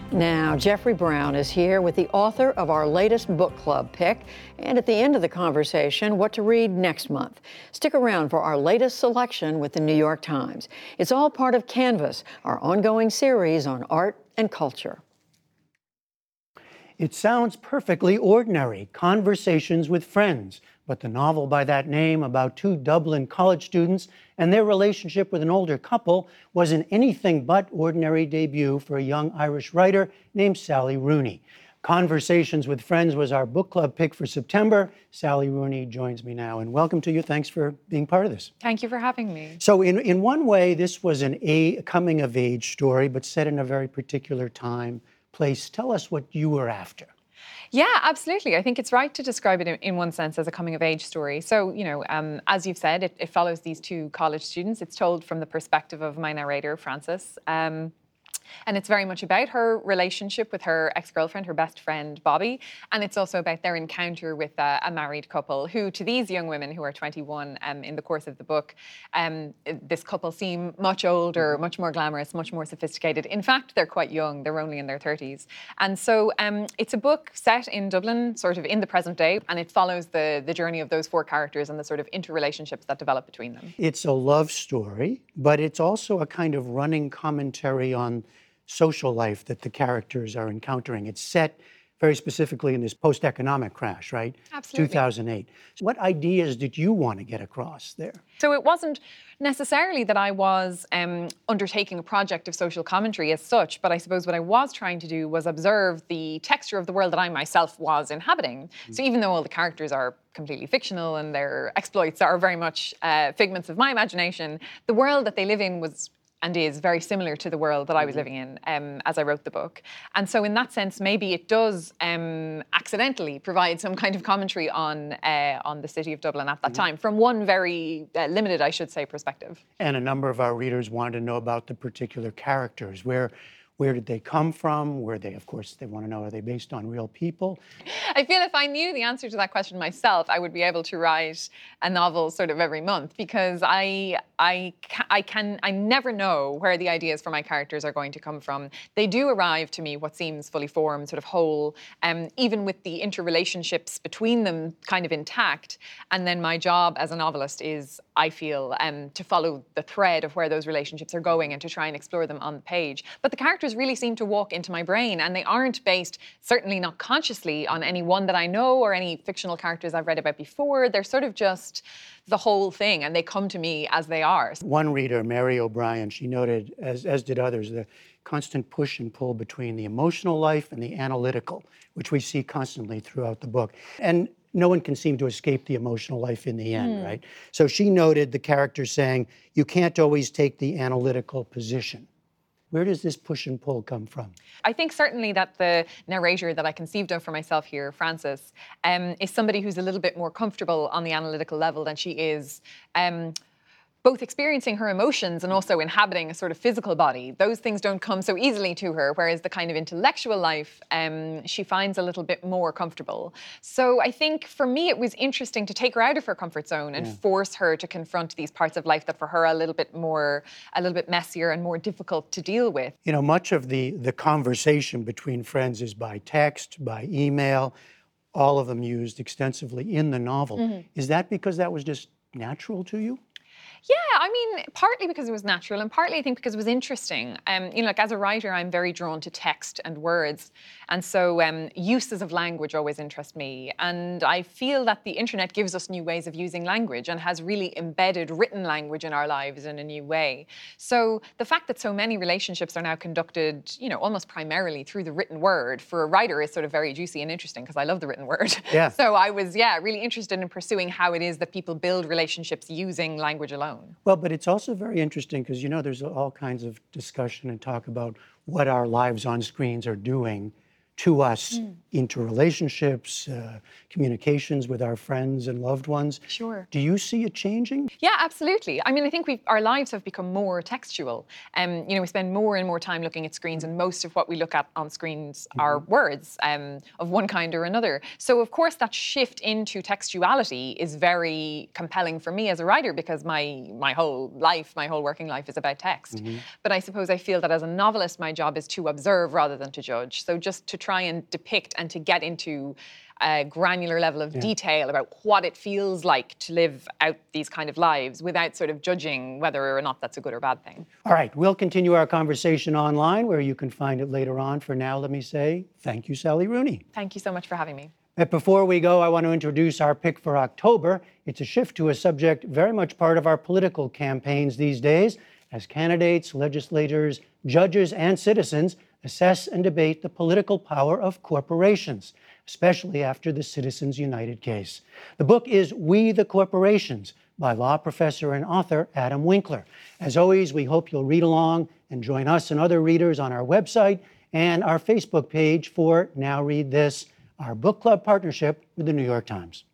Now, Jeffrey Brown is here with the author of our latest book club pick, and at the end of the conversation, what to read next month. Stick around for our latest selection with the New York Times. It's all part of Canvas, our ongoing series on art and culture. It sounds perfectly ordinary, Conversations with Friends, but the novel by that name about two Dublin college students and their relationship with an older couple was an anything but ordinary debut for a young Irish writer named Sally Rooney. Conversations with Friends was our book club pick for September. Sally Rooney joins me now, and welcome to you. Thanks for being part of this. Thank you for having me. So in one way, this was a coming-of-age story, but set in a very particular time, place. Tell us what you were after. Yeah, absolutely. I think it's right to describe it in one sense as a coming-of-age story. So, as you've said, it follows these two college students. It's told from the perspective of my narrator, Frances. And it's very much about her relationship with her ex-girlfriend, her best friend, Bobby. And it's also about their encounter with a married couple who, to these young women who are 21 in the course of the book, this couple seem much older, much more glamorous, much more sophisticated. In fact, they're quite young. They're only in their 30s. And so it's a book set in Dublin, sort of in the present day, and it follows the journey of those four characters and the sort of interrelationships that develop between them. It's a love story, but it's also a kind of running commentary on social life that the characters are encountering. It's set very specifically in this post-economic crash, right? Absolutely. 2008. So what ideas did you want to get across there? So it wasn't necessarily that I was undertaking a project of social commentary as such, but I suppose what I was trying to do was observe the texture of the world that I myself was inhabiting. Mm-hmm. So even though all the characters are completely fictional and their exploits are very much figments of my imagination, the world that they live in was and is very similar to the world that I was living in as I wrote the book. And so in that sense, maybe it does accidentally provide some kind of commentary on the city of Dublin at that time, from one very limited, I should say, perspective. And a number of our readers wanted to know about the particular characters. Where did they come from? Of course, they want to know, are they based on real people? I feel if I knew the answer to that question myself, I would be able to write a novel sort of every month, because I never know where the ideas for my characters are going to come from. They do arrive to me what seems fully formed, sort of whole, even with the interrelationships between them kind of intact. And then my job as a novelist is, I feel, to follow the thread of where those relationships are going and to try and explore them on the page. But the characters really seem to walk into my brain, and they aren't based, certainly not consciously, on any one that I know or any fictional characters I've read about before. They're sort of just the whole thing, and they come to me as they are. One reader, Mary O'Brien, she noted, as did others, the constant push and pull between the emotional life and the analytical, which we see constantly throughout the book. And no one can seem to escape the emotional life in the end, right? So she noted the characters saying, you can't always take the analytical position. Where does this push and pull come from? I think certainly that the narrator that I conceived of for myself here, Frances, is somebody who's a little bit more comfortable on the analytical level than she is both experiencing her emotions and also inhabiting a sort of physical body. Those things don't come so easily to her, whereas the kind of intellectual life she finds a little bit more comfortable. So I think for me it was interesting to take her out of her comfort zone and force her to confront these parts of life that for her are a little bit messier and more difficult to deal with. You know, much of the conversation between friends is by text, by email, all of them used extensively in the novel. Mm-hmm. Is that because that was just natural to you? Yeah, I mean, partly because it was natural and partly I think because it was interesting. Like as a writer, I'm very drawn to text and words. And so uses of language always interest me. And I feel that the internet gives us new ways of using language and has really embedded written language in our lives in a new way. So the fact that so many relationships are now conducted, almost primarily through the written word for a writer is sort of very juicy and interesting because I love the written word. Yeah. So I was, really interested in pursuing how it is that people build relationships using language alone. Well, but it's also very interesting because, there's all kinds of discussion and talk about what our lives on screens are doing to us, interrelationships, communications with our friends and loved ones. Sure. Do you see it changing? Yeah, absolutely. I mean, I think our lives have become more textual. We spend more and more time looking at screens, and most of what we look at on screens are words of one kind or another. So, of course, that shift into textuality is very compelling for me as a writer, because my whole life, my whole working life is about text. But I suppose I feel that as a novelist, my job is to observe rather than to judge. So just to try and depict and to get into a granular level of detail about what it feels like to live out these kind of lives without sort of judging whether or not that's a good or bad thing. All right, we'll continue our conversation online where you can find it later on. For now, let me say thank you, Sally Rooney. Thank you so much for having me. But before we go, I want to introduce our pick for October. It's a shift to a subject very much part of our political campaigns these days, as candidates, legislators, judges, and citizens assess and debate the political power of corporations, especially after the Citizens United case. The book is We the Corporations by law professor and author Adam Winkler. As always, we hope you'll read along and join us and other readers on our website and our Facebook page for Now Read This, our book club partnership with the New York Times.